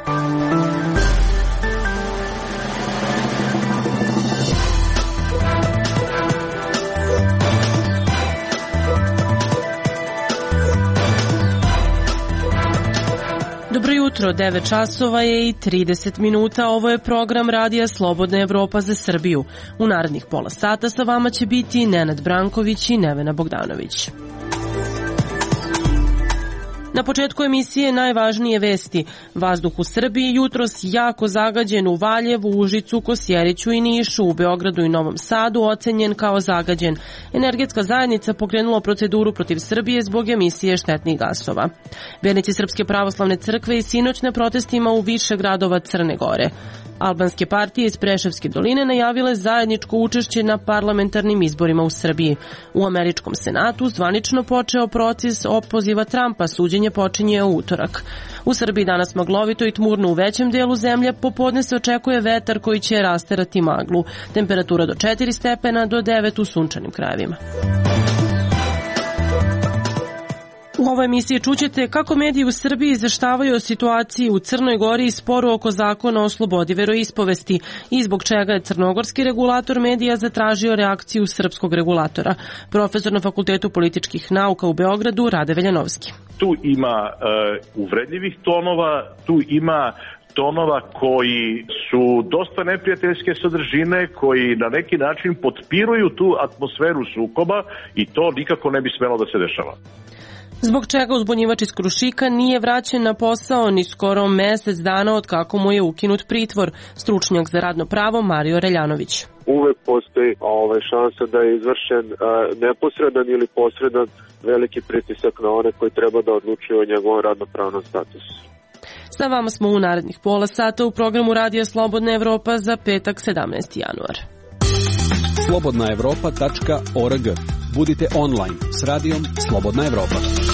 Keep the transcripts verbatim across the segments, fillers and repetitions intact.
Dobro jutro, devet časova je i trideset minuta, ovo je program Radija Slobodna Evropa za Srbiju. U narednih pola sata sa vama će biti Nenad Branković i Nevena Bogdanović. Na početku emisije najvažnije vesti. Vazduh u Srbiji jutros jako zagađen u Valjevu, Užicu, Kosjeriću i Nišu, u Beogradu i Novom Sadu ocenjen kao zagađen. Energetska zajednica pokrenula proceduru protiv Srbije zbog emisije štetnih gasova. Vernici Srpske pravoslavne crkve i sinoć na protestima u više gradova Crne Gore. Albanske partije iz Preševske doline najavile zajedničko učešće na parlamentarnim izborima u Srbiji. U američkom senatu zvanično počeo proces opoziva Trumpa, suđenje počinje u utorak. U Srbiji danas maglovito i tmurno u većem delu zemlje, popodne se očekuje vetar koji će rasterati maglu. Temperatura do četiri stepena do devet u sunčanim krajevima. U ovoj emisiji čućete kako mediji u Srbiji izveštavaju o situaciji u Crnoj Gori i sporu oko zakona o slobodi veroispovesti i zbog čega je crnogorski regulator medija zatražio reakciju srpskog regulatora. Profesor na Fakultetu političkih nauka u Beogradu, Rade Veljanovski. Tu ima uh, uvredljivih tonova, tu ima tonova koji su dosta neprijateljske sadržine, koji na neki način potpiruju tu atmosferu sukoba i to nikako ne bi smelo da se dešava. Zbog čega uzbunjivač iz Krušika nije vraćen na posao ni skoro mesec dana od kako mu je ukinut pritvor, stručnjak za radno pravo Mario Reljanović. Uvek postoji ove, šansa da je izvršen a, neposredan ili posredan veliki pritisak na one koji treba da odlučuju o njegovom radnopravnom statusu. Sa vama smo u narednih pola sata u programu Radija Slobodna Evropa za petak sedamnaesti januar. slobodna evropa tačka org. Budite online s radijom Slobodna Evropa.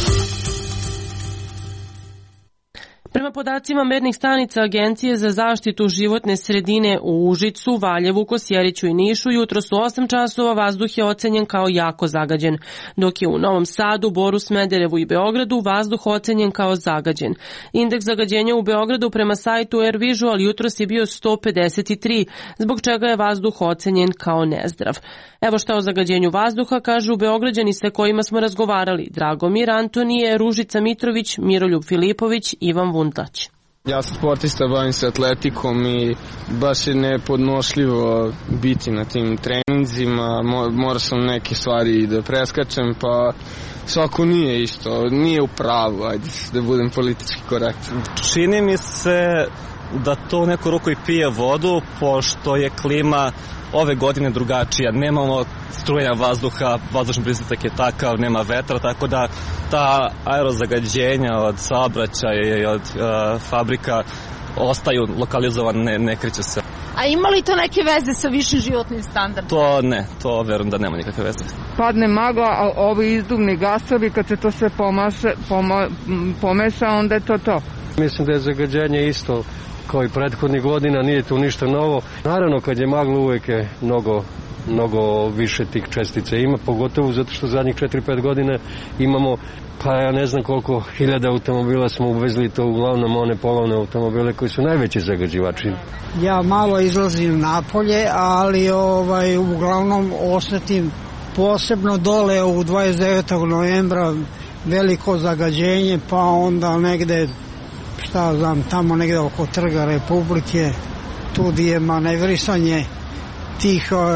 Prema podacima mernih stanica Agencije za zaštitu životne sredine u Užicu, Valjevu, Kosjeriću i Nišu, jutro su osam časova vazduh je ocenjen kao jako zagađen, dok je u Novom Sadu, Boru, Smederevu i Beogradu vazduh ocenjen kao zagađen. Indeks zagađenja u Beogradu prema sajtu Air Visual jutros je bio sto pedeset tri, zbog čega je vazduh ocenjen kao nezdrav. Evo šta o zagađenju vazduha kažu Beograđani sa kojima smo razgovarali: Dragomir Antonije, Ružica Mitrović, Miroljub Filipović, Ivan Vundlać. Ja sam sportista, bavim se atletikom i baš je nepodnošljivo biti na tim treninzima, morao sam neke stvari da preskačem, pa svako nije isto, nije u pravu, ajde da budem politički korektan. Čini mi se da to neko ruku i pije vodu, pošto je klima ove godine drugačija, nemamo strujenja vazduha, vazdušni pritisak je takav, nema vetra, tako da ta aerozagađenja od saobraćaja i od uh, fabrika ostaju lokalizovane, ne, ne kreće se. A ima li to neke veze sa višim životnim standardom? To ne, to verujem da nema nikakve veze. Padne magla, a ovi izduvni gasovi, kad se to sve pomaše, poma, pomeša, onda je to to. Mislim da je zagađenje isto kao i prethodnih godina, nije tu ništa novo. Naravno, kad je magla uvek je mnogo, mnogo više tih čestica ima, pogotovo zato što zadnjih četiri pet godina imamo, pa ja ne znam koliko hiljada automobila smo uvezli, to uglavnom one polovne automobile koji su najveći zagađivači. Ja malo izlazim napolje, ali ovaj, uglavnom osetim posebno dole u dvadeset devetog novembra veliko zagađenje, pa onda negde šta znam, tamo negde oko Trga Republike, tu gdje je manevrisanje tih e,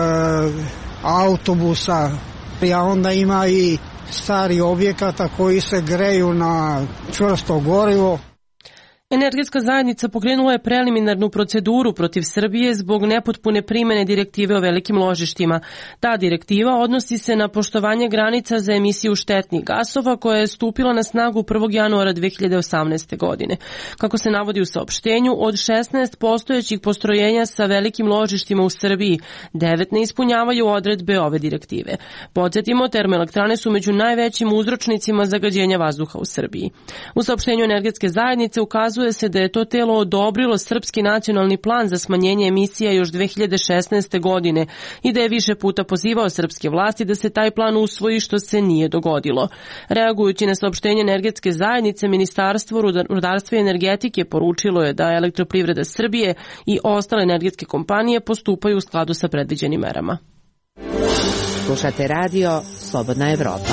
autobusa, a onda ima i stari objekata koji se greju na čvrsto gorivo. Energetska zajednica pokrenula je preliminarnu proceduru protiv Srbije zbog nepotpune primene direktive o velikim ložištima. Ta direktiva odnosi se na poštovanje granica za emisiju štetnih gasova koja je stupila na snagu prvog januara dve hiljade osamnaeste. godine. Kako se navodi u saopštenju, od šesnaest postojećih postrojenja sa velikim ložištima u Srbiji, devet ne ispunjavaju odredbe ove direktive. Podsjetimo, termoelektrane su među najvećim uzročnicima zagađenja vazduha u Srbiji. U saopštenju Energetske zajednice ukazuje ukazuje se da je to telo odobrilo srpski nacionalni plan za smanjenje emisija još dve hiljade šesnaeste. godine i da je više puta pozivao srpske vlasti da se taj plan usvoji, što se nije dogodilo. Reagujući na saopštenje energetske zajednice, Ministarstvo rudarstva i energetike poručilo je da Elektroprivreda Srbije i ostale energetske kompanije postupaju u skladu sa predviđenim merama. Slušate radio Slobodna Evropa.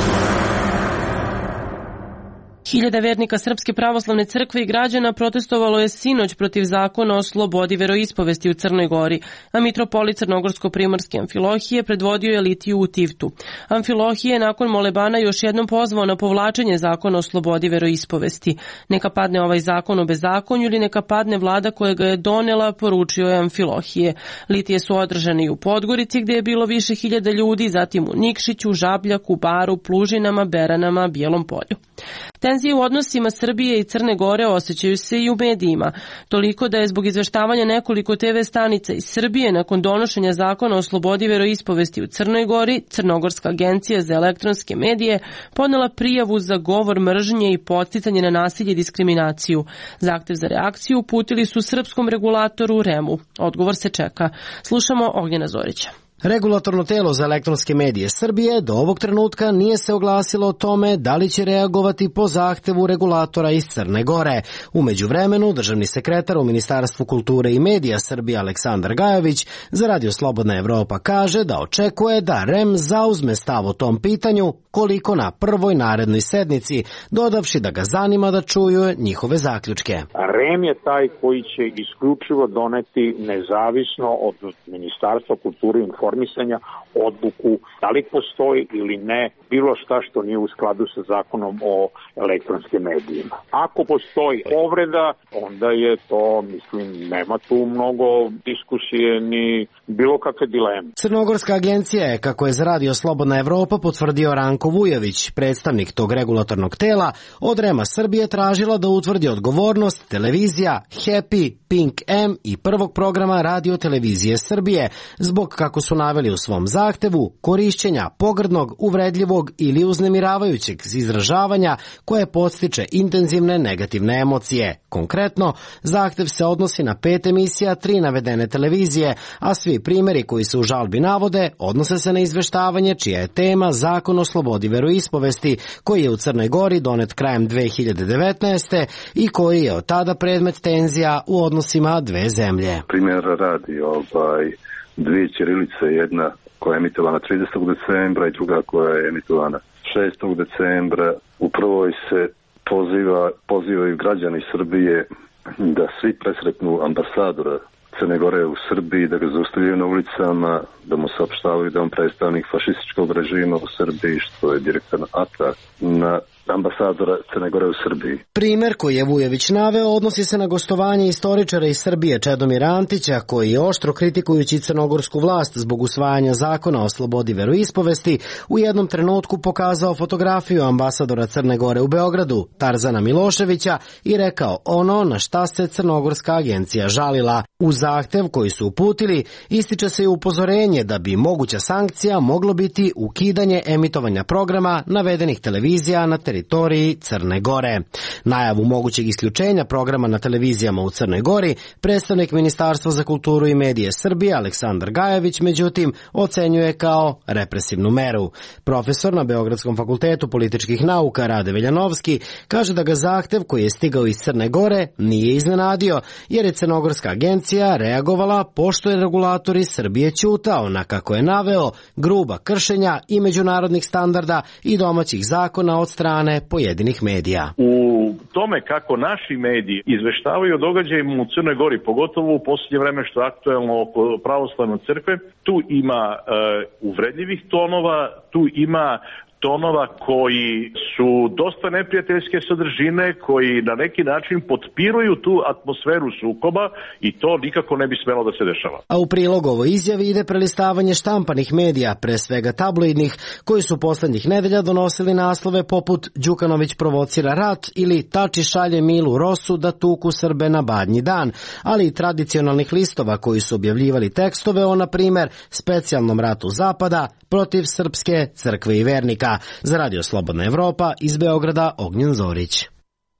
Hiljada vernika Srpske pravoslavne crkve i građana protestovalo je sinoć protiv zakona o slobodi veroispovesti u Crnoj Gori, a mitropolit Crnogorsko-primorske Amfilohije predvodio je litiju u Tivtu. Amfilohije je nakon molebana još jednom pozvao na povlačenje zakona o slobodi veroispovesti. Neka padne ovaj zakon o bezakonju ili neka padne vlada koja ga je donela, poručio je Amfilohije. Litije su održane i u Podgorici gde je bilo više hiljada ljudi, zatim u Nikšiću, Žabljaku, Baru, Plužinama, Beranama, Bijelom Polju. Tenzije u odnosima Srbije i Crne Gore osjećaju se i u medijima, toliko da je zbog izveštavanja nekoliko te ve stanica iz Srbije nakon donošenja zakona o slobodi veroispovesti u Crnoj Gori, Crnogorska agencija za elektronske medije podnela prijavu za govor mržnje i podsticanje na nasilje i diskriminaciju. Zahtev za reakciju uputili su srpskom regulatoru REM-u. Odgovor se čeka. Slušamo Ognjena Zorića. Regulatorno telo za elektronske medije Srbije do ovog trenutka nije se oglasilo o tome da li će reagovati po zahtevu regulatora iz Crne Gore. U međuvremenu, državni sekretar u Ministarstvu kulture i medija Srbije Aleksandar Gajović za Radio Slobodna Evropa kaže da očekuje da REM zauzme stav o tom pitanju koliko na prvoj narednoj sednici, dodavši da ga zanima da čuju njihove zaključke. REM je taj koji će isključivo doneti nezavisno od Ministarstva kulture i informisanja odluku da li postoji ili ne bilo šta što nije u skladu sa zakonom o elektronskim medijima. Ako postoji povreda, onda je to, mislim, nema tu mnogo diskusije ni bilo kakve dileme. Crnogorska agencija je, kako je za Radio Slobodna Evropa potvrdio Ranko Vujović, predstavnik tog regulatornog tela, od REM-a Srbije tražila da utvrdi odgovornost televizija Happy, Pink M i prvog programa Radio televizije Srbije zbog, kako su naveli u svom zahtevu, korišćenja pogrdnog, uvredljivog ili uznemiravajućeg izražavanja koje podstiče intenzivne negativne emocije. Konkretno, zahtev se odnosi na pet emisija, tri navedene televizije, a svi primjeri koji se u žalbi navode odnose se na izveštavanje čija je tema Zakon o slobodi veroispovesti, koji je u Crnoj Gori donet krajem dve hiljade devetnaeste. i koji je od tada predmet tenzija u odnosima dve zemlje. Primjer radi ovaj dvije ćirilice, jedna koja je emitovana tridesetog decembra i druga koja je emitovana šestog decembra. U prvoj se poziva, pozivaju građani Srbije da svi presretnu ambasadora Crne Gore u Srbiji, da ga zaustavljaju na ulicama, da mu saopštavaju da on predstavnik fašističkog režima u Srbiji, što je direktan atak na ambasadora Crne Gore u Srbiji. Primer koji je Vujović naveo odnosi se na gostovanje istoričara iz Srbije Čedomira Antića, koji je oštro kritikujući crnogorsku vlast zbog usvajanja zakona o slobodi veroispovesti u jednom trenutku pokazao fotografiju ambasadora Crne Gore u Beogradu, Tarzana Miloševića, i rekao ono na šta se Crnogorska agencija žalila. U zahtev koji su uputili ističe se i upozorenje da bi moguća sankcija moglo biti ukidanje emitovanja programa navedenih televizija na teritoriji Crne Gore. Najavu mogućeg isključenja programa na televizijama u Crnoj Gori predstavnik Ministarstva za kulturu i medije Srbije Aleksandar Gajević međutim ocenjuje kao represivnu meru. Profesor na Beogradskom fakultetu političkih nauka Rade Veljanovski kaže da ga zahtev koji je stigao iz Crne Gore nije iznenadio, jer je Crnogorska agencija reagovala pošto je regulator iz Srbije ćutao na, kako je naveo, gruba kršenja i međunarodnih standarda i domaćih zakona od strane pojedinih medija. U tome kako naši mediji izveštavaju o događajima u Crnoj Gori, pogotovo u posljednje vreme što je aktuelno oko pravoslavne crkve, tu ima e, uvredljivih tonova, tu ima tonova koji su dosta neprijateljske sadržine, koji na neki način potpiruju tu atmosferu sukoba i to nikako ne bi smelo da se dešava. A u prilog ovoj izjavi ide prelistavanje štampanih medija, pre svega tabloidnih, koji su poslednjih nedelja donosili naslove poput Đukanović provocira rat ili Tači šalje Milu Rosu da tuku Srbe na Badnji dan, ali i tradicionalnih listova koji su objavljivali tekstove o, na primer, specijalnom ratu Zapada protiv Srpske crkve i vernika. Za Radio Slobodna Evropa iz Beograda Ognjen Zorić.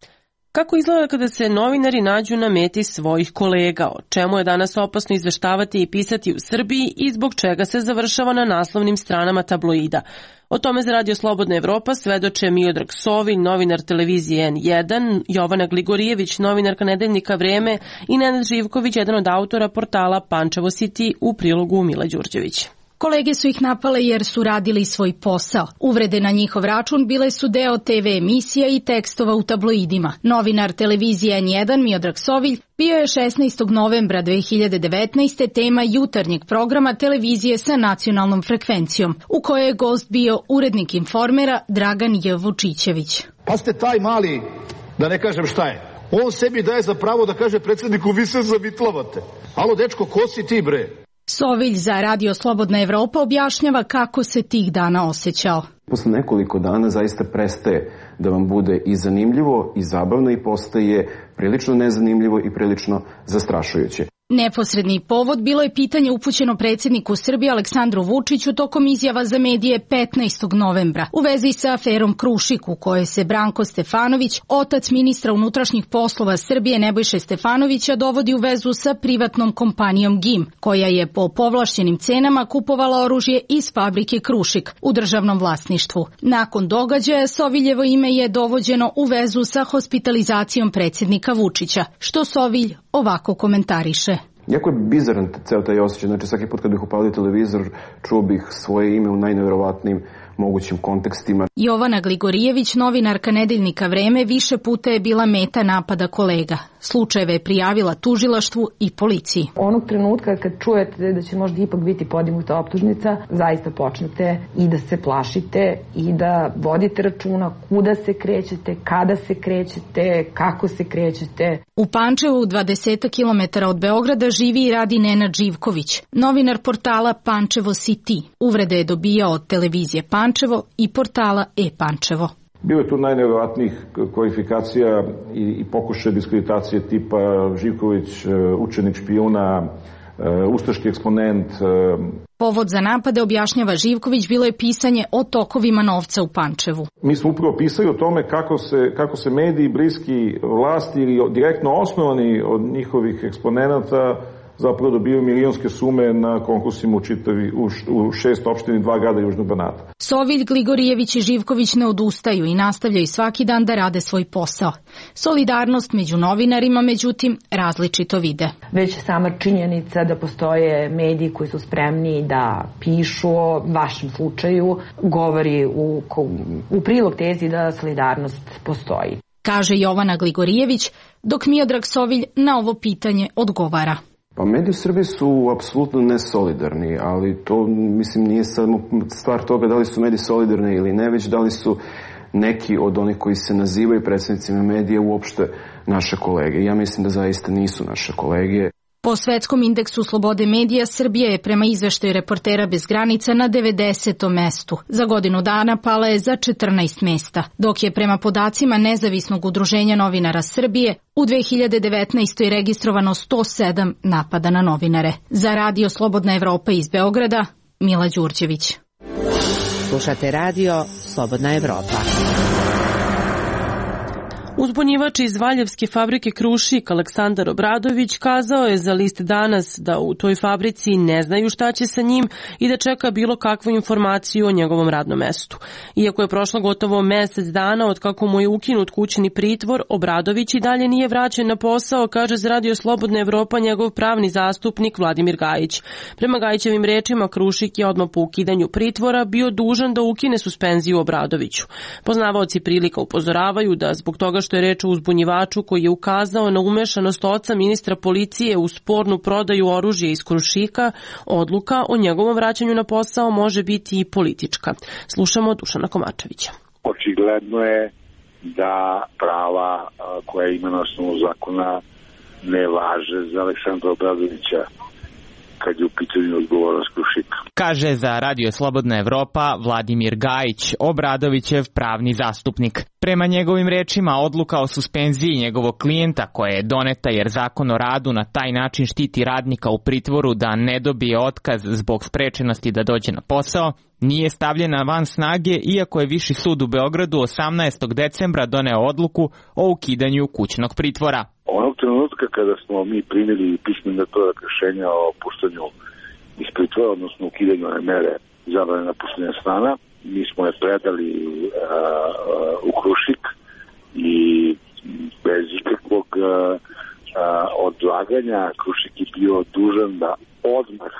Kako izgleda kada se novinari nađu na meti svojih kolega? O čemu je danas opasno izveštavati i pisati u Srbiji i zbog čega se završava na naslovnim stranama tabloida? O tome za Radio Slobodna Evropa svedoče Miodrag Sovilj, novinar televizije en jedan, Jovana Gligorijević, novinarka nedeljnika Vreme i Nenad Živković, jedan od autora portala Pančevo City, u prilogu Mila Đurđević. Kolege su ih napale jer su radili svoj posao. Uvrede na njihov račun bile su deo te ve emisija i tekstova u tabloidima. Novinar televizije en jedan Miodrag Sovilj bio je šesnaestog novembra dve hiljade devetnaeste. tema jutarnjeg programa televizije sa nacionalnom frekvencijom, u kojoj je gost bio urednik Informera Dragan J. Vučićević. Pa ste taj mali, da ne kažem šta je, on sebi daje za pravo da kaže predsjedniku vi se zavitlavate. Alo dečko, ko si ti bre? Sovilj za Radio Slobodna Evropa objašnjava kako se tih dana osjećao. Posle nekoliko dana zaista prestaje da vam bude i zanimljivo i zabavno i postaje prilično nezanimljivo i prilično zastrašujuće. Neposredni povod bilo je pitanje upućeno predsjedniku Srbije Aleksandru Vučiću tokom izjava za medije petnaestog novembra u vezi sa aferom Krušik, u kojoj se Branko Stefanović, otac ministra unutrašnjih poslova Srbije Nebojše Stefanovića, dovodi u vezu sa privatnom kompanijom G I M, koja je po povlašćenim cenama kupovala oružje iz fabrike Krušik u državnom vlasništvu. Nakon događaja Soviljevo ime je dovođeno u vezu sa hospitalizacijom predsjednika Vučića, što Sovilj ovako komentariše. Jako je bizaran ceo taj osjećaj, znači svaki put kad bih upalio televizor čuo bih svoje ime u najneverovatnijim mogućim kontekstima. Jovana Gligorijević, novinarka nedeljnika Vreme, više puta je bila meta napada kolega. Slučajeve je prijavila tužilaštvu i policiji. Onog trenutka kad čujete da će možda ipak biti podignuta optužnica, zaista počnete i da se plašite i da vodite računa kuda se krećete, kada se krećete, kako se krećete. U Pančevu, dvadeset kilometara od Beograda, živi i radi Nenad Živković, novinar portala Pančevo City. Uvrede je dobijao od televizije Pančevo i portala e-Pančevo. Bilo je tu najnevjerovatnijih kvalifikacija i, i pokušaja diskreditacije tipa Živković, učenik špijuna, ustaški eksponent. Povod za napade, objašnjava Živković, bilo je pisanje o tokovima novca u Pančevu. Mi smo upravo pisali o tome kako se, kako se mediji bliski vlasti ili direktno osnovani od njihovih eksponenata zapravo dobiju milionske sume na konkursima u, čitavi, u, u šest opštini, dva grada Južnog Banata. Sovilj, Gligorijević i Živković ne odustaju i nastavljaju svaki dan da rade svoj posao. Solidarnost među novinarima, međutim, različito vide. Već sama činjenica da postoje mediji koji su spremni da pišu o vašem slučaju govori u, u prilog tezi da solidarnost postoji. Kaže Jovana Gligorijević, dok Miodrag Sovilj na ovo pitanje odgovara. Pa mediji u Srbiji su apsolutno nesolidarni, ali to, mislim, nije samo stvar toga da li su mediji solidarni ili ne, već da li su neki od onih koji se nazivaju predstavnicima medija uopšte naše kolege. Ja mislim da zaista nisu naše kolege. Po svetskom indeksu slobode medija, Srbija je prema izveštaju Reportera bez granica na devedesetom mestu. Za godinu dana pala je za četrnaest mesta, dok je prema podacima Nezavisnog udruženja novinara Srbije u dve hiljade devetnaestoj registrovano sto sedam napada na novinare. Za Radio Slobodna Evropa iz Beograda, Mila Đurđević. Slušate Radio Slobodna Evropa. Uzbunjivač iz Valjevske fabrike Krušik Aleksandar Obradović kazao je za list Danas da u toj fabrici ne znaju šta će sa njim i da čeka bilo kakvu informaciju o njegovom radnom mestu. Iako je prošlo gotovo mesec dana od kako mu je ukinut kućni pritvor, Obradović i dalje nije vraćen na posao, kaže za Radio Slobodna Evropa njegov pravni zastupnik Vladimir Gajić. Prema Gajićevim rečima, Krušik je odmah po ukidanju pritvora bio dužan da ukine suspenziju Obradoviću. Poznavaoci prilika upozoravaju da zbog toga što je reč o uzbunjivaču koji je ukazao na umešanost oca ministra policije u spornu prodaju oružja iz Krušika, odluka o njegovom vraćanju na posao može biti i politička. Slušamo Dušana Komačevića. Očigledno je da prava koja ima na osnovu zakona ne važe za Aleksandra Obradovića kad je u pitanju odgovornost Krušika. Kaže za Radio Slobodna Evropa Vladimir Gajić, Obradovićev pravni zastupnik. Prema njegovim rečima, odluka o suspenziji njegovog klijenta koja je doneta jer Zakon o radu na taj način štiti radnika u pritvoru da ne dobije otkaz zbog sprečenosti da dođe na posao, nije stavljena van snage, iako je Viši sud u Beogradu osamnaestog decembra doneo odluku o ukidanju kućnog pritvora. Onog trenutka kada smo mi primili pismeno predak rešenja o puštanju iz pritvora, odnosno ukidanju one mere zabrane napuštanja stana, mi smo je predali uh, uh, u Krušik i bez ikakvog uh, uh, odlaganja Krušik je bio dužan da odmah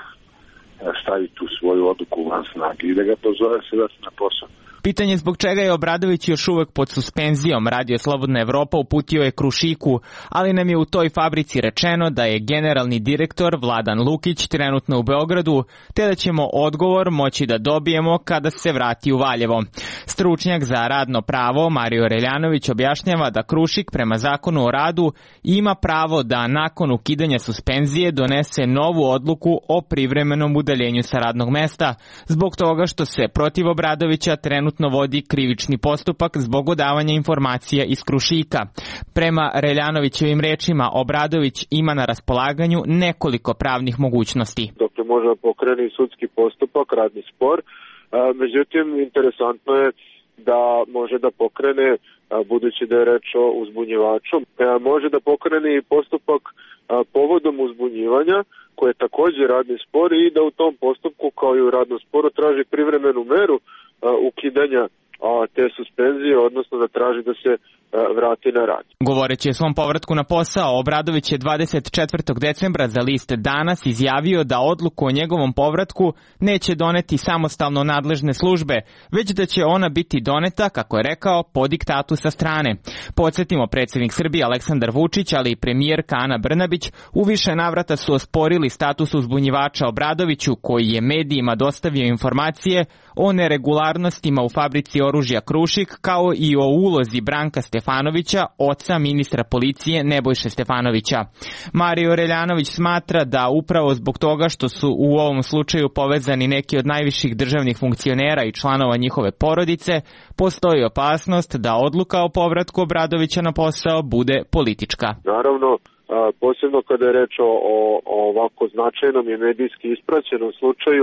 stavi tu svoju odluku van snage i da ga pozove se da se na posao. Pitanje zbog čega je Obradović još uvek pod suspenzijom Radio Slobodna Evropa uputio je Krušiku, ali nam je u toj fabrici rečeno da je generalni direktor Vladan Lukić trenutno u Beogradu, te da ćemo odgovor moći da dobijemo kada se vrati u Valjevo. Stručnjak za radno pravo Mario Reljanović objašnjava da Krušik prema Zakonu o radu ima pravo da nakon ukidanja suspenzije donese novu odluku o privremenom udaljenju sa radnog mesta, zbog toga što se protiv Obradovića trenutno vodi krivični postupak zbog odavanja informacija iz Krušika. Prema Reljanovićevim rečima, Obradović ima na raspolaganju nekoliko pravnih mogućnosti. Dakle, može da pokrene sudski postupak, radni spor, međutim, interesantno je da može da pokrene, budući da je reč o uzbunjivaču, može da pokrene i postupak povodom uzbunjivanja, koji je takođe radni spor i da u tom postupku, kao i u radnom sporu, traži privremenu meru ukidanja te suspenzije, odnosno da traži da se vrati na rad. Govoreći o svom povratku na posao, Obradović je dvadeset četvrtog decembra za list Danas izjavio da odluku o njegovom povratku neće doneti samostalno nadležne službe, već da će ona biti doneta, kako je rekao, po diktatu sa strane. Podsjetimo, predsjednik Srbije Aleksandar Vučić, ali i premijerka Ana Brnabić u više navrata su osporili status uzbunjivača Obradoviću, koji je medijima dostavio informacije o neregularnostima u fabrici oružja Krušik, kao i o ulozi Branka Stefanovića, oca ministra policije Nebojše Stefanovića. Mario Reljanović smatra da upravo zbog toga što su u ovom slučaju povezani neki od najviših državnih funkcionera i članova njihove porodice, postoji opasnost da odluka o povratku Obradovića na posao bude politička. Naravno, posebno kada je reč o, o ovako značajnom i medijski ispraćenom slučaju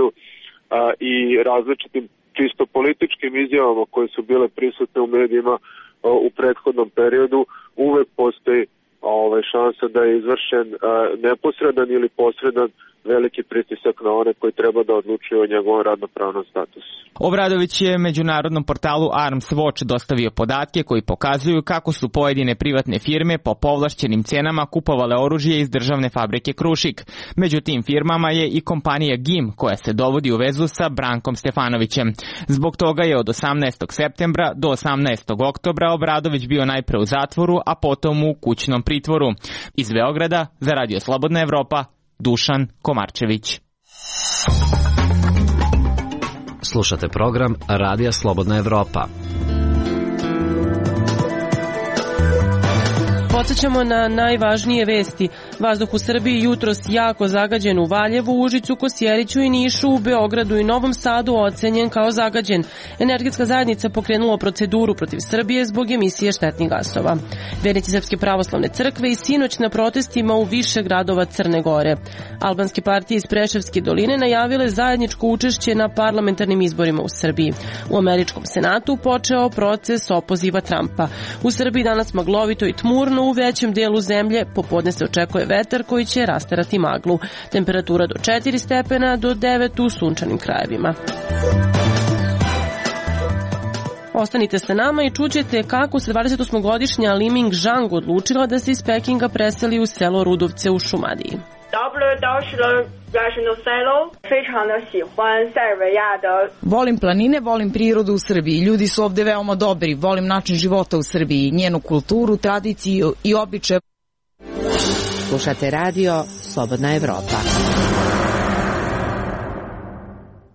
i različitim čisto političkim izjavama koje su bile prisutne u medijima u prethodnom periodu, uvek postoji ovaj, šansa da je izvršen neposredan ili posredan veliki pritisak na one koji treba da odlučuju o njegovom radnopravnom statusu. Obradović je međunarodnom portalu Arms Watch dostavio podatke koji pokazuju kako su pojedine privatne firme po povlašćenim cenama kupovale oružje iz državne fabrike Krušik. Među tim firmama je i kompanija G I M, koja se dovodi u vezu sa Brankom Stefanovićem. Zbog toga je od osamnaestog septembra do osamnaestog oktobra Obradović bio najpre u zatvoru, a potom u kućnom pritvoru. Iz Beograda za Radio Slobodna Evropa, Dušan Komarčević. Slušate program Radija Slobodna Evropa. Podsećamo na najvažnije vesti. Vazduh u Srbiji jutros jako zagađen u Valjevu, Užicu, Kosjeriću i Nišu, u Beogradu i Novom Sadu ocenjen kao zagađen. Energetska zajednica pokrenula proceduru protiv Srbije zbog emisije štetnih gasova. Vernici Srpske pravoslavne crkve i sinoć na protestima u više gradova Crne Gore. Albanske partije iz Preševske doline najavile zajedničko učešće na parlamentarnim izborima u Srbiji. U američkom senatu počeo proces opoziva Trumpa. U Srbiji danas maglovito i tmurno, u većem delu zemlje popodne se očekuje vetar koji će rasterati maglu. Temperatura do četiri stepena do devet u sunčanim krajevima. Ostanite sa nama i čućete kako se dvadesetosmogodišnja Li Ming Zhang odlučila da se iz Pekinga preseli u selo Rudovce u Šumadiji. Volim planine, volim prirodu u Srbiji. Ljudi su ovde veoma dobri. Volim način života u Srbiji, njenu kulturu, tradiciju i običaje. Slušate radio Slobodna Evropa.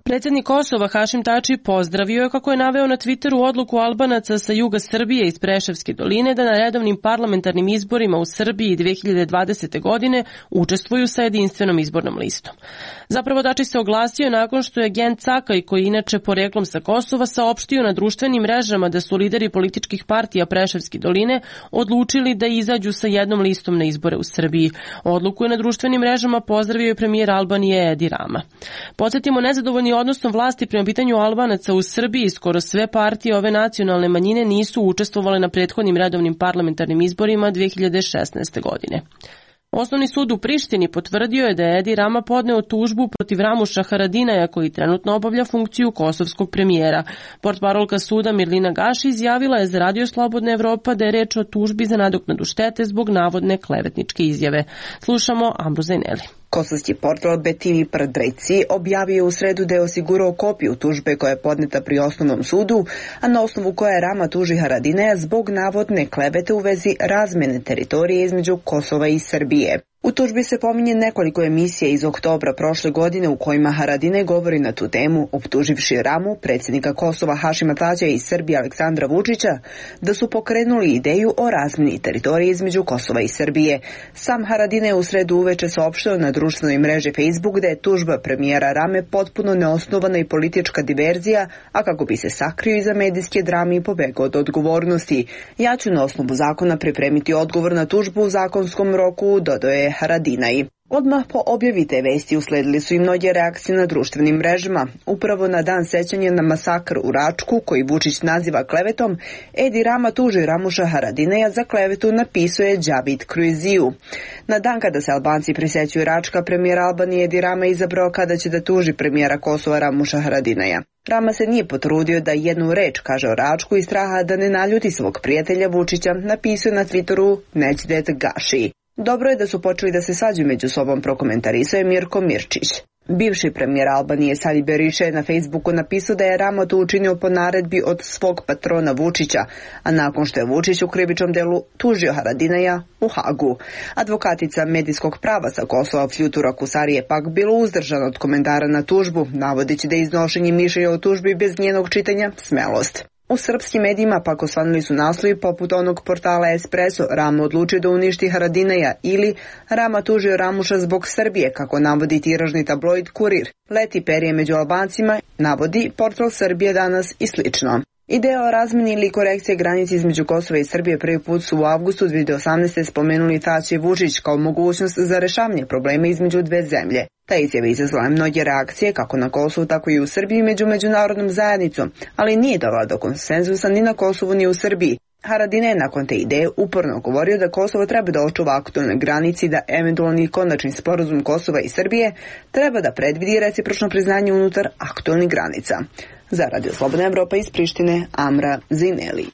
Predsjednik Kosova Hašim Tači pozdravio je, kako je naveo na Twitteru, odluku Albanaca sa juga Srbije iz Preševske doline da na redovnim parlamentarnim izborima u Srbiji dve hiljade dvadesete. godine učestvuju sa jedinstvenom izbornom listom. Zapravo Tači se oglasio nakon što je Gen Cakaj, koji inače poreklom sa Kosova, saopštio na društvenim mrežama da su lideri političkih partija Preševske doline odlučili da izađu sa jednom listom na izbore u Srbiji. Odluku je na društvenim mrežama pozdravio i premijer Albanije Edi Rama. Podsjetimo, nezadovoljni odnosnom vlasti prema pitanju Albanaca u Srbiji, skoro sve partije ove nacionalne manjine nisu učestvovale na prethodnim redovnim parlamentarnim izborima dve hiljade šesnaeste. godine. Osnovni sud u Prištini potvrdio je da je Edi Rama podneo tužbu protiv Ramuša Haradinaja, koji trenutno obavlja funkciju kosovskog premijera. Portparolka suda Mirlina Gaši izjavila je za Radio Slobodna Evropa da je reč o tužbi za nadoknadu štete zbog navodne klevetničke izjave. Slušamo Amru Zajneli. Kosovski portal B T V Predreci objavio u sredu da je osigurao kopiju tužbe koja je podneta pri osnovnom sudu, a na osnovu koje Rama tuži Haradinaja zbog navodne klevete u vezi razmene teritorije između Kosova i Srbije. U tužbi se pominje nekoliko emisija iz oktobra prošle godine u kojima Haradinaj govori na tu temu, optuživši Ramu, predsjednika Kosova Hašima Tačija i Srbije Aleksandra Vučića, da su pokrenuli ideju o razmeni teritorije između Kosova i Srbije. Sam Haradinaj je u sredu uveče saopštio na društvenoj mreži Facebook da je tužba premijera Rame potpuno neosnovana i politička diverzija, a kako bi se sakrio iza medijske drame i pobegao od odgovornosti. Ja ću na osnovu zakona pripremiti odgovor na tužbu u zakonskom roku, dodao je Haradinaj. Odmah po objavi te vesti usledili su i mnoge reakcije na društvenim mrežama. Upravo na dan sećanja na masakr u Račku, koji Vučić naziva klevetom, Edi Rama tuži Ramuša Haradinaja za klevetu, napisao je Džavid Kruiziju. Na dan kada se Albanci prisećuju Račka, premijer Albanije Edi Rama izabrao kada će da tuži premijera Kosova Ramuša Haradinaja. Rama se nije potrudio da jednu reč kaže o Račku i straha da ne naljuti svog prijatelja Vučića, napisao na Twitteru Nećdet Gaši. Dobro je da su počeli da se svađaju među sobom, prokomentarisao je Mirko Mirčić. Bivši premijer Albanije Sali Berisha je na Facebooku napisao da je Rama to učinio po naredbi od svog patrona Vučića, a nakon što je Vučić u krivičnom delu tužio Haradinaja u Hagu. Advokatica medijskog prava sa Kosova Fljutura Kusari je pak bilo uzdržana od komentara na tužbu, navodeći da je iznošenje mišljenja o tužbi bez njenog čitanja smelost. U srpskim medijima pak osvanuli su naslovi poput onog portala Espresso, Rama odlučio da uništi Haradinaja, ili Rama tužio Ramuša zbog Srbije, kako navodi tiražni tabloid Kurir. Leti perje među Albancima, navodi portal Srbije danas i slično. Ideja o razmeni ili korekcije granice između Kosova i Srbije prvi put su u avgustu dve hiljade osamnaeste. spomenuli Tači i Vučić kao mogućnost za rešavanje problema između dve zemlje. Ta izjava izazvala mnoge reakcije kako na Kosovu, tako i u Srbiji među međunarodnom zajednicom, ali nije dovela do konsenzusa ni na Kosovu ni u Srbiji. Haradinaj je nakon te ideje uporno govorio da Kosovo treba da očuva aktualne granici, da eventualni konačni sporazum Kosova i Srbije treba da predvidi recipročno priznanje unutar aktualnih granica. Za Radio Slobodna Evropa iz Prištine, Amra Zineli.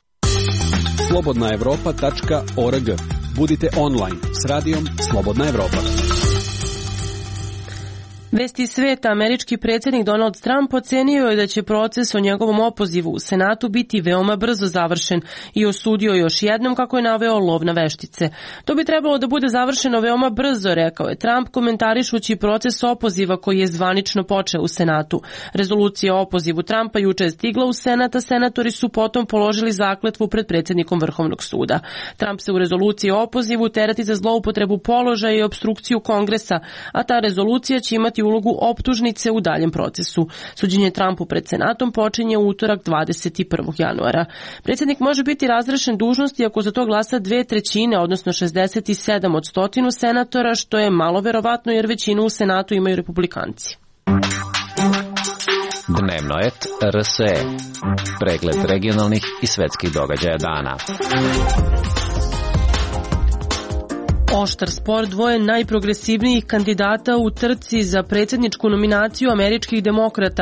slobodna evropa tačka org. Budite online s radijom Slobodna Evropa. Vesti sveta, američki predsjednik Donald Trump ocenio je da će proces o njegovom opozivu u Senatu biti veoma brzo završen i osudio još jednom, kako je naveo, lov na veštice. To bi trebalo da bude završeno veoma brzo, rekao je Trump, komentarišući proces opoziva koji je zvanično počeo u Senatu. Rezolucija o opozivu Trumpa juče je stigla u Senat, a senatori su potom položili zakletvu pred predsjednikom Vrhovnog suda. Trump se u rezoluciji o opozivu tereti za zloupotrebu položaja i opstrukciju Kongresa, a ta rezolucija će imati ulogu optužnice u daljem procesu. Suđenje Trumpu pred Senatom počinje u utorak dvadeset prvog januara. Predsjednik može biti razrešen dužnosti ako za to glasa dve trećine, odnosno šezdeset sedam od stotinu senatora, što je malo verovatno jer većinu u Senatu imaju republikanci. Dnevnoet R S E. Pregled regionalnih i svetskih događaja dana. Oštar spor dvoje najprogresivnijih kandidata u trci za predsjedničku nominaciju američkih demokrata,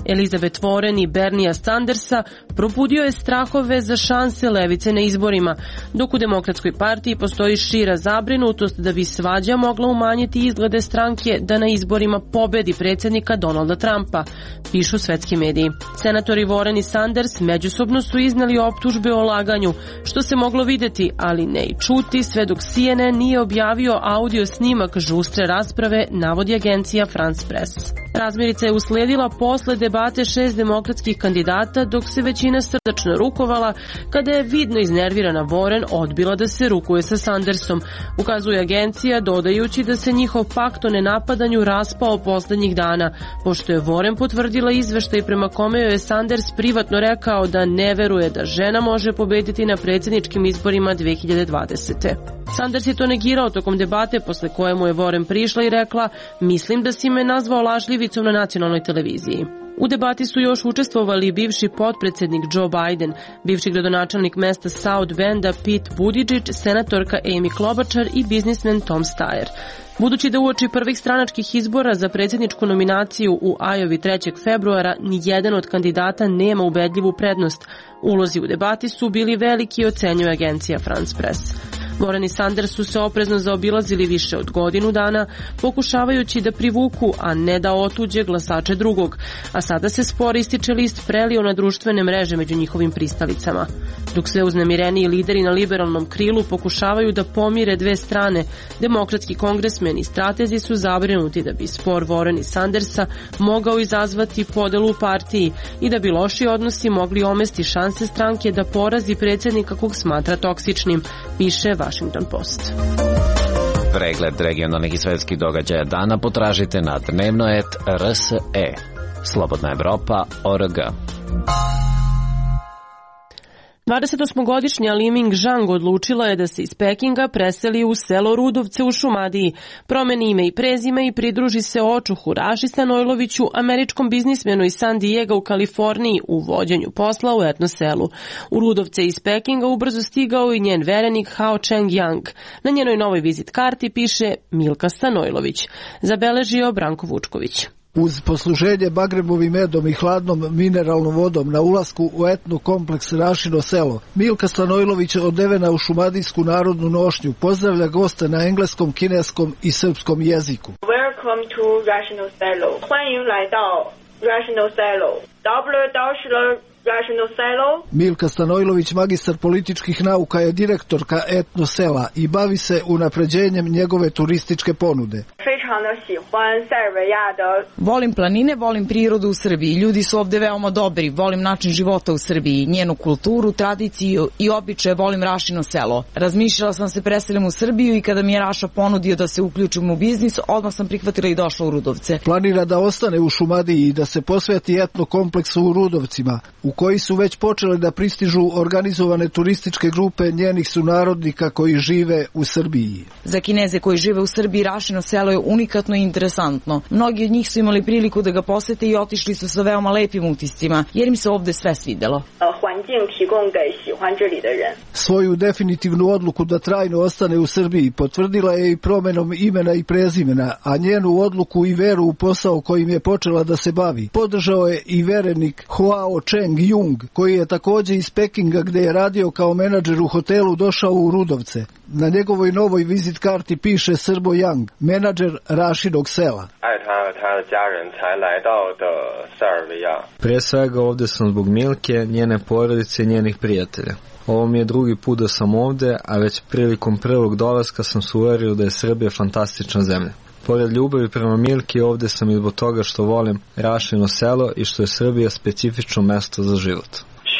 Elizabeth Warren i Bernija Sandersa probudio je strahove za šanse levice na izborima, dok u Demokratskoj partiji postoji šira zabrinutost da bi svađa mogla umanjiti izglede stranke da na izborima pobedi predsjednika Donalda Trumpa, pišu svetski mediji. Senatori Warren i Sanders međusobno su izneli optužbe o laganju, što se moglo vidjeti, ali ne i čuti, sve dok C N N nije objavio audio snimak žustre rasprave, navodi agencija France Press. Razmirica je usledila posle debate šest demokratskih kandidata, dok se većina srdačno rukovala kada je vidno iznervirana Warren odbila da se rukuje sa Sandersom, ukazuje agencija, dodajući da se njihov pakt o nenapadanju raspao poslednjih dana, pošto je Warren potvrdila izveštaj prema kome joj je Sanders privatno rekao da ne veruje da žena može pobediti na predsjedničkim izborima dve hiljade dvadesete. Sanders je to negirao tokom debate, posle koje mu je Warren prišla i rekla: "Mislim da si me nazvao lažljivicom na nacionalnoj televiziji." U debati su još učestvovali bivši potpredsjednik Joe Biden, bivši gradonačelnik mesta South Benda Pete Buttigieg, senatorka Amy Klobuchar i biznismen Tom Steyer. Budući da uoči prvih stranačkih izbora za predsjedničku nominaciju u Ajovi trećeg februara ni jedan od kandidata nema ubedljivu prednost, ulozi u debati su bili veliki, ocenjuje agencija France Press. Warren i Sanders su se oprezno zaobilazili više od godinu dana, pokušavajući da privuku, a ne da otuđe glasače drugog, a sada se spor ističe list prelio na društvene mreže među njihovim pristalicama. Dok sve uznemireniji lideri na liberalnom krilu pokušavaju da pomire dve strane, demokratski kongresmeni i stratezi su zabrinuti da bi spor Warren i Sandersa mogao izazvati podelu u partiji i da bi loši odnosi mogli omesti šanse stranke da porazi predsjednika kog smatra toksičnim, piše Washington Post. Pregled regionalnih i svetskih događaja dana potražite na dnevnoet R S E. Slobodna Evropa O R G. dvadesetosmogodišnja Li Ming Zhang odlučila je da se iz Pekinga preseli u selo Rudovce u Šumadiji, promeni ime i prezime i pridruži se očuhu Raši Stanojloviću, američkom biznismenu iz San Diego u Kaliforniji, u vođenju posla u etno selu. U Rudovce iz Pekinga ubrzo stigao i njen verenik Hao Cheng Yang. Na njenoj novoj vizit karti piše Milka Stanojlović. Zabeležio Branko Vučković. Uz posluženje bagrebovim medom i hladnom mineralnom vodom na ulasku u etno kompleks Rašino selo, Milka Stanojlović, odevena u šumadijsku narodnu nošnju, pozdravlja goste na engleskom, kineskom i srpskom jeziku. Welcome to Rašino selo. 欢迎来到 Rašino selo. Dobro došli Rašino selo. Milka Stanojlović, magistar političkih nauka, je direktorka etno sela i bavi se unapređenjem njegove turističke ponude. Volim planine, volim prirodu u Srbiji. Ljudi su ovde veoma dobri. Volim način života u Srbiji, njenu kulturu, tradiciju i običaje. Volim Rašino selo. Razmišljala sam se preselim u Srbiju i kada mi je Raša ponudio da se uključim u biznis, odmah sam prihvatila i došla u Rudovce. Planira da ostane u Šumadiji i da se posveti etno kompleksu u Rudovcima, u koji su već počele da pristižu organizovane turističke grupe njenih sunarodnika koji žive u Srbiji. Za Kineze koji žive u Srbiji, Rašino selo je unikatno i interesantno. Mnogi od njih su imali priliku da ga posete i otišli su sa veoma lepim utiscima, jer im se ovde sve svidelo. Svoju definitivnu odluku da trajno ostane u Srbiji potvrdila je i promenom imena i prezimena, a njenu odluku i veru u posao kojim je počela da se bavi podržao je i verenik Hao Cheng Yung, koji je takođe iz Pekinga, gde je radio kao menadžer u hotelu, došao u Rudovce. Na njegovoj novoj vizit karti piše Srbo Yang, menadžer Rašinog sela. Pre svega ovde sam zbog Milke, njene porodice i njenih prijatelja. Ovo mi je drugi put da sam ovde, a već prilikom prvog dolaska sam se uverio da je Srbija fantastična zemlja. Pored ljubavi prema Milki, ovde sam i zbog toga što volim Rašino selo i što je Srbija specifično mesto za život.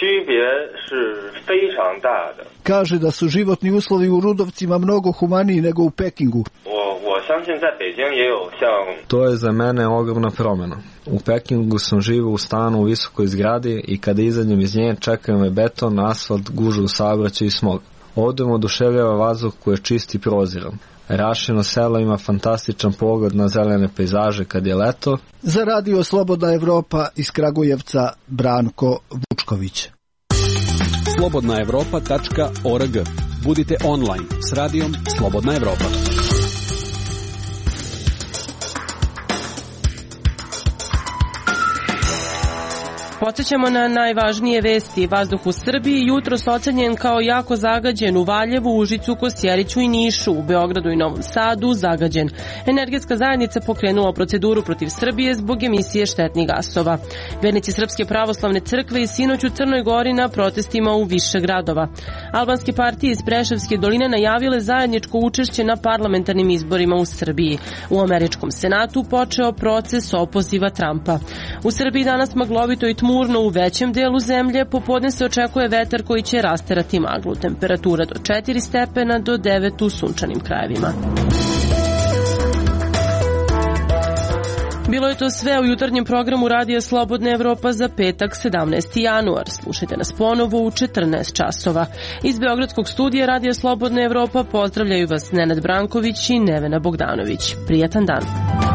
Kaže da su životni uslovi u Rudovcima mnogo humaniji nego u Pekingu. To je za mene ogromna promjena. U Pekingu sam živio u stanu u visokoj zgradi i kada izađem iz nje čekaju me beton, asfalt, gužva u saobraćaju i smog. Ovdje me oduševljava vazduh koji je čist i proziran. Rašino selo ima fantastičan pogled na zelene pejzaže kad je leto. Za Radio Slobodna Evropa iz Kragujevca, Branko Vučković. slobodna evropa tačka org. Budite online s radijom Slobodna Evropa. Podsećamo na najvažnije vesti. Vazduh u Srbiji jutros ocenjen kao jako zagađen u Valjevu, Užicu, Kosjeriću i Nišu. U Beogradu i Novom Sadu zagađen. Energetska zajednica pokrenula proceduru protiv Srbije zbog emisije štetnih gasova. Vernici Srpske pravoslavne crkve i sinoć u Crnoj Gori na protestima u više gradova. Albanske partije iz Preševske doline najavile zajedničko učešće na parlamentarnim izborima u Srbiji. U američkom senatu počeo proces opoziva Trumpa. U Srbiji danas maglovito i tmurno u većem delu zemlje, popodne se očekuje vetar koji će rasterati maglu. Temperatura do četiri stepena do devet u sunčanim krajevima. Bilo je to sve u jutarnjem programu Radija Slobodna Evropa za petak sedamnaesti januar. Slušajte nas ponovo u četrnaest časova. Iz Beogradskog studija Radija Slobodna Evropa pozdravljaju vas Nenad Branković i Nevena Bogdanović. Prijatan dan.